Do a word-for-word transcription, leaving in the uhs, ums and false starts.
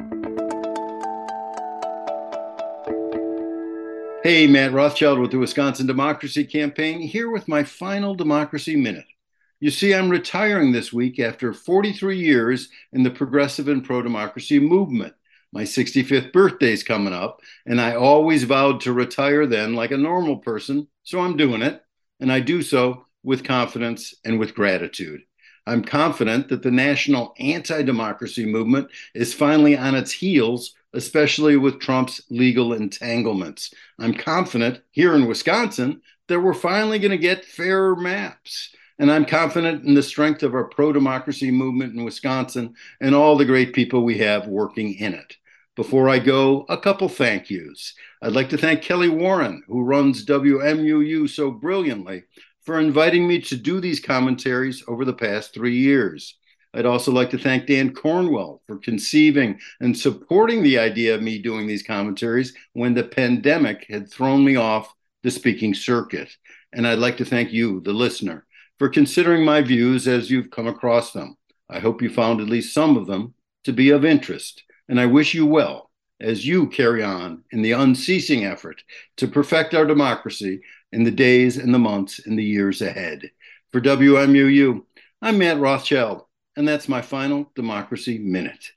Hey, Matt Rothschild with the Wisconsin Democracy Campaign, here with my final Democracy Minute. You see, I'm retiring this week after forty-three years in the progressive and pro democracy movement. My sixty-fifth birthday is coming up, and I always vowed to retire then like a normal person, so I'm doing it, and I do so with confidence and with gratitude. I'm confident that the national anti democracy movement is finally on its heels, especially with Trump's legal entanglements. I'm confident here in Wisconsin that we're finally going to get fairer maps. And I'm confident in the strength of our pro democracy movement in Wisconsin and all the great people we have working in it. Before I go, a couple thank yous. I'd like to thank Kelly Warren, who runs W M U U so brilliantly, for inviting me to do these commentaries over the past three years. I'd also like to thank Dan Cornwell for conceiving and supporting the idea of me doing these commentaries when the pandemic had thrown me off the speaking circuit. And I'd like to thank you, the listener, for considering my views as you've come across them. I hope you found at least some of them to be of interest, and I wish you well as you carry on in the unceasing effort to perfect our democracy in the days and the months and the years ahead. For W M U U, I'm Matt Rothschild, and that's my final Democracy Minute.